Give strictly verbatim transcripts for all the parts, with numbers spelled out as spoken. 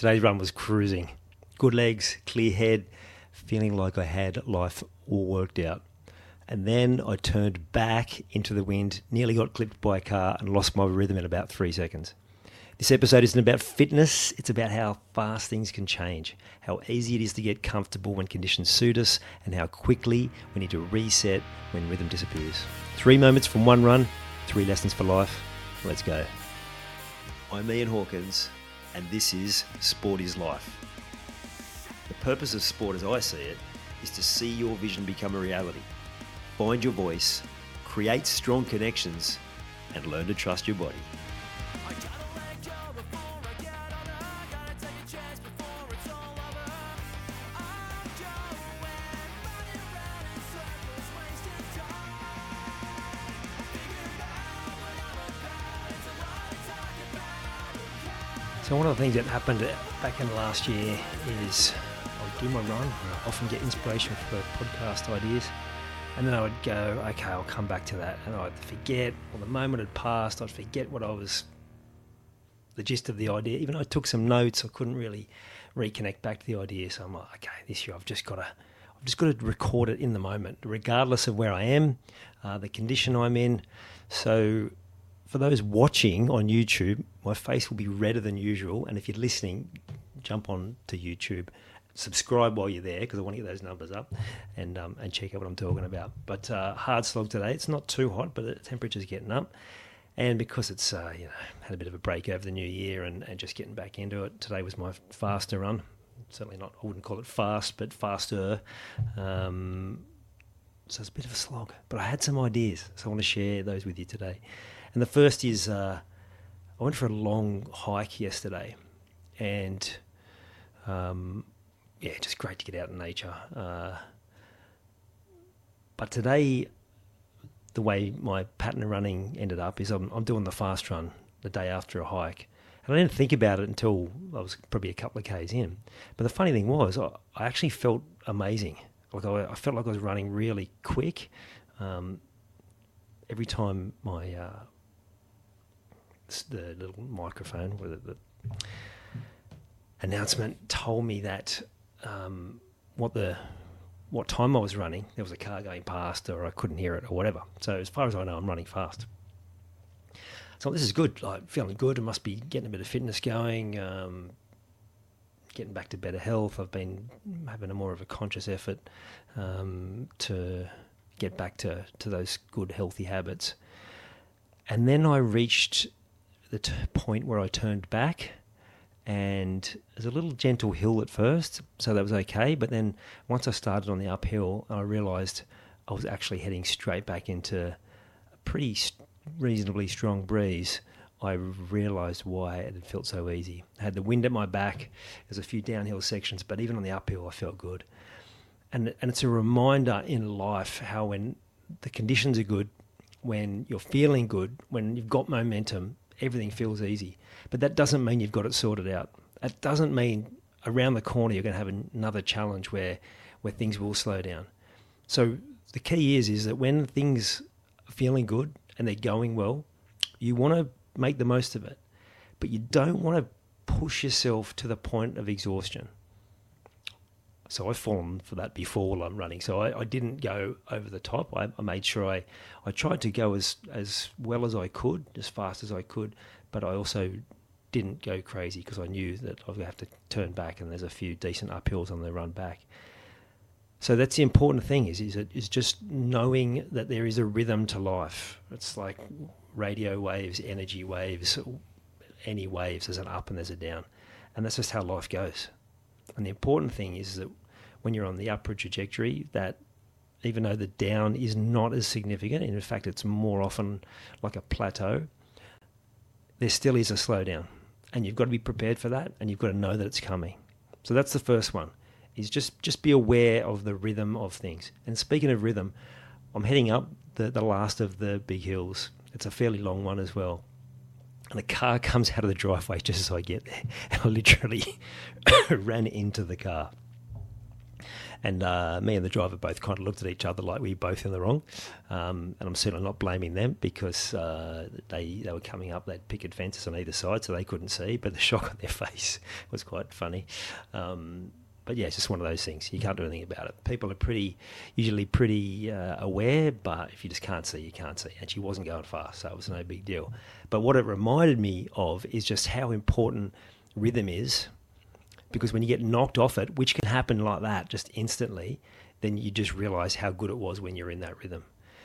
today's run was cruising. Good legs, clear head, feeling like I had life all worked out. And then I turned back into the wind, nearly got clipped by a car and lost my rhythm in about three seconds. This episode isn't about fitness, it's about how fast things can change, how easy it is to get comfortable when conditions suit us, and how quickly we need to reset when rhythm disappears. Three moments from one run, three lessons for life. Let's go. I'm Ian Hawkins, and this is Sport is Life. The purpose of sport as I see it is to see your vision become a reality. Find your voice, create strong connections, and learn to trust your body. So one of the things that happened back in the last year is I would do my run, I often get inspiration for podcast ideas, and then I would go, okay, I'll come back to that, and I'd forget, or the moment had passed, I'd forget what I was, the gist of the idea. Even though I took some notes, I couldn't really reconnect back to the idea, so I'm like, okay, this year I've just got to, I've just got to record it in the moment, regardless of where I am, uh, the condition I'm in. So for those watching on YouTube, my face will be redder than usual, and if you're listening, jump on to YouTube. Subscribe while you're there because I want to get those numbers up and um, and check out what I'm talking about. But uh, hard slog today. It's not too hot, but the temperature's getting up. And because it's uh, you know had a bit of a break over the new year and, and just getting back into it, today was my faster run. Certainly not, I wouldn't call it fast, but faster. Um, so it's a bit of a slog. But I had some ideas, so I want to share those with you today. And the first is uh, I went for a long hike yesterday and... Um, Yeah, just great to get out in nature. Uh, but today, the way my pattern of running ended up is I'm, I'm doing the fast run the day after a hike. And I didn't think about it until I was probably a couple of Ks in. But the funny thing was, I, I actually felt amazing. Like I, I felt like I was running really quick. Um, every time my uh, the little microphone with the, the announcement told me that Um, what the what time I was running, there was a car going past or I couldn't hear it or whatever. So as far as I know, I'm running fast. So this is good, like feeling good. I must be getting a bit of fitness going, um, getting back to better health. I've been having a more of a conscious effort um, to get back to, to those good healthy habits. And then I reached the t- point where I turned back, and there's a little gentle hill at first, so that was okay. But then once I started on the uphill, I realised I was actually heading straight back into a pretty st- reasonably strong breeze. I realised why it had felt so easy. I had the wind at my back. There's a few downhill sections, but even on the uphill, I felt good. And and it's a reminder in life how when the conditions are good, when you're feeling good, when you've got momentum, everything feels easy. But that doesn't mean you've got it sorted out. That doesn't mean around the corner you're going to have another challenge where where things will slow down. So the key is is that when things are feeling good and they're going well, you want to make the most of it. But you don't want to push yourself to the point of exhaustion. So I've fallen for that before while I'm running. So I, I didn't go over the top. I, I made sure I, I tried to go as, as well as I could, as fast as I could, but I also didn't go crazy because I knew that I would have to turn back and there's a few decent uphills on the run back. So that's the important thing is, is, it, is just knowing that there is a rhythm to life. It's like radio waves, energy waves, any waves, there's an up and there's a down. And that's just how life goes. And the important thing is that when you're on the upward trajectory, that even though the down is not as significant, and in fact it's more often like a plateau, there still is a slowdown. And you've got to be prepared for that, and you've got to know that it's coming. So that's the first one, is just, just be aware of the rhythm of things. And speaking of rhythm, I'm heading up the, the last of the big hills. It's a fairly long one as well. And a car comes out of the driveway just as I get there. And I literally ran into the car. And uh, me and the driver both kind of looked at each other like we were both in the wrong. Um, and I'm certainly not blaming them because uh, they they were coming up, they'd picket fences on either side, so they couldn't see, but the shock on their face was quite funny. Um, but yeah, it's just one of those things. You can't do anything about it. People are pretty, usually pretty uh, aware, but if you just can't see, you can't see. And she wasn't going fast, so it was no big deal. But what it reminded me of is just how important rhythm is. Because when you get knocked off it, which can happen like that just instantly, then you just realise how good it was when you're in that rhythm.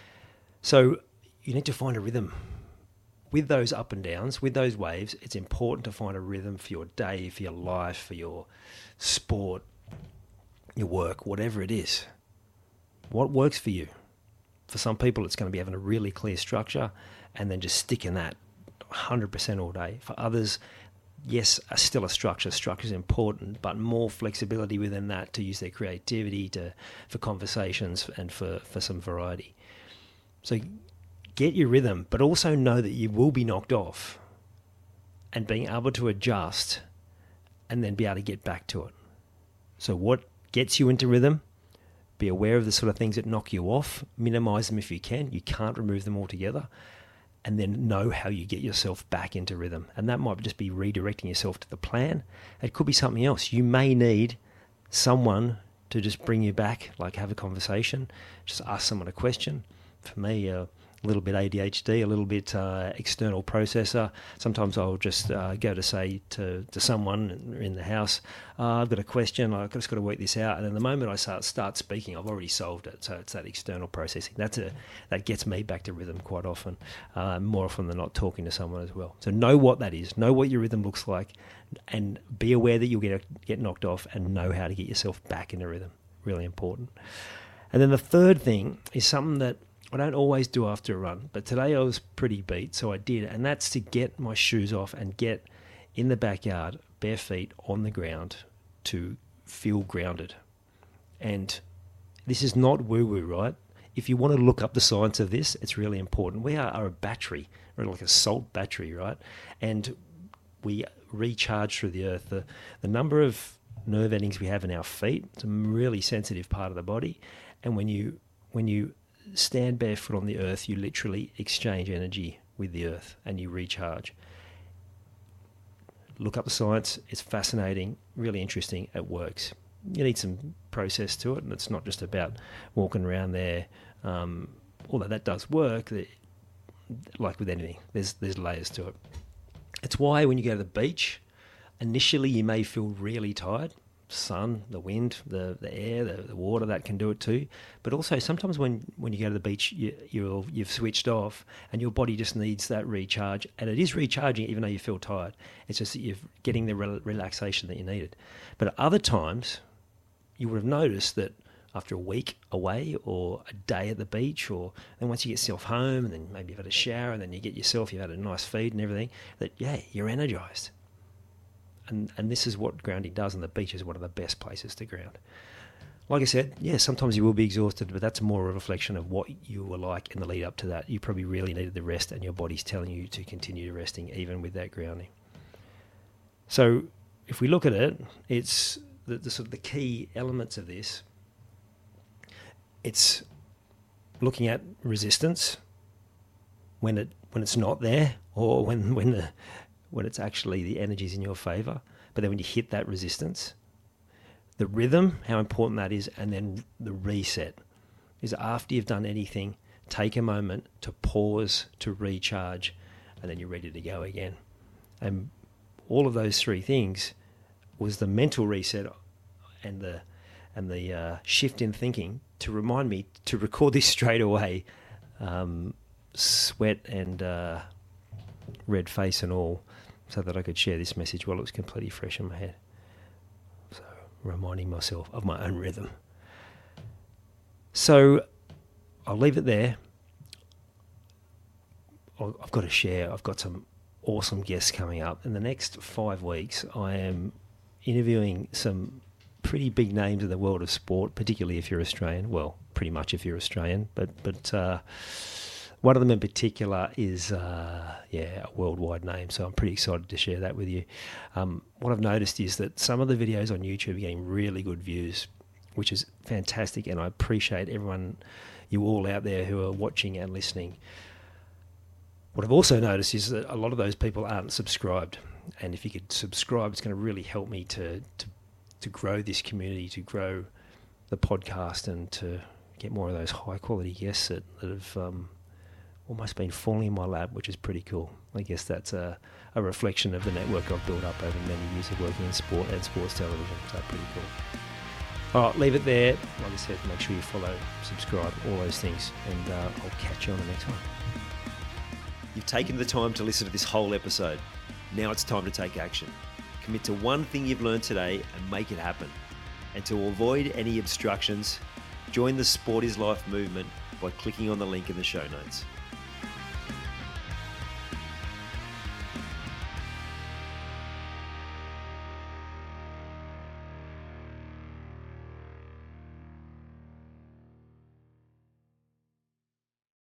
So you need to find a rhythm. With those up and downs, with those waves, it's important to find a rhythm for your day, for your life, for your sport, your work, whatever it is. What works for you? For some people, it's going to be having a really clear structure and then just sticking that one hundred percent all day. For others, yes, still a structure. Structure is important, but more flexibility within that to use their creativity to for conversations and for, for some variety. So get your rhythm, but also know that you will be knocked off and being able to adjust and then be able to get back to it. So what gets you into rhythm? Be aware of the sort of things that knock you off. Minimize them if you can. You can't remove them altogether. And then know how you get yourself back into rhythm. And that might just be redirecting yourself to the plan. It could be something else. You may need someone to just bring you back, like have a conversation, just ask someone a question. For me, uh, a little bit A D H D, a little bit uh, external processor. Sometimes I'll just uh, go to say to, to someone in the house, uh, I've got a question, I've just got to work this out. And then the moment I start, start speaking, I've already solved it. So it's that external processing. That's a, that gets me back to rhythm quite often, uh, more often than not talking to someone as well. So know what that is, know what your rhythm looks like, and be aware that you'll get, get knocked off and know how to get yourself back into rhythm. Really important. And then the third thing is something that I don't always do after a run, but today I was pretty beat, so I did, and that's to get my shoes off and get in the backyard, bare feet on the ground, to feel grounded. And this is not woo-woo, right? If you want to look up the science of this, it's really important. We are, are a battery, or like a salt battery, right? And we recharge through the earth. The, the number of nerve endings we have in our feet, it's a really sensitive part of the body, and when you when you stand barefoot on the earth, you literally exchange energy with the earth and you recharge. Look up the science. It's fascinating, really interesting. It works. You need some process to it, and it's not just about walking around there. Um, although that does work, like with anything, there's there's layers to it. It's why when you go to the beach, initially you may feel really tired. Sun, the wind, the, the air, the, the water, that can do it too. But also sometimes when, when you go to the beach, you, you're, you've switched off and your body just needs that recharge. And it is recharging even though you feel tired. It's just that you're getting the re- relaxation that you needed. But at other times, you would have noticed that after a week away or a day at the beach, or then once you get yourself home and then maybe you've had a shower and then you get yourself, you've had a nice feed and everything, that, yeah, you're energized. And and this is what grounding does, and the beach is one of the best places to ground. Like I said, yeah, sometimes you will be exhausted, but that's more a reflection of what you were like in the lead up to that. You probably really needed the rest, and your body's telling you to continue resting even with that grounding. So if we look at it, it's the, the sort of the key elements of this. It's looking at resistance when it when it's not there, or when when the when it's actually the energy's in your favour. But then when you hit that resistance, the rhythm, how important that is, and then the reset is after you've done anything, take a moment to pause, to recharge, and then you're ready to go again. And all of those three things was the mental reset and the and the uh, shift in thinking to remind me to record this straight away, um, sweat and uh, red face and all, so that I could share this message while it was completely fresh in my head. So, reminding myself of my own rhythm. So, I'll leave it there. I've got to share. I've got some awesome guests coming up. In the next five weeks, I am interviewing some pretty big names in the world of sport, particularly if you're Australian. Well, pretty much if you're Australian, but but uh, one of them in particular is, uh, yeah, a worldwide name, so I'm pretty excited to share that with you. Um, what I've noticed is that some of the videos on YouTube are getting really good views, which is fantastic. And I appreciate everyone, you all out there who are watching and listening. What I've also noticed is that a lot of those people aren't subscribed. And if you could subscribe, it's going to really help me to, to, to grow this community, to grow the podcast, and to get more of those high quality guests that, that have um, almost been falling in my lap, which is pretty cool. I guess that's a, a reflection of the network I've built up over many years of working in sport and sports television. So pretty cool. All right, leave it there. Like I said, make sure you follow, subscribe, all those things, and uh, I'll catch you on the next one. You've taken the time to listen to this whole episode. Now it's time to take action. Commit to one thing you've learned today and make it happen. And to avoid any obstructions, join the Sport is Life movement by clicking on the link in the show notes.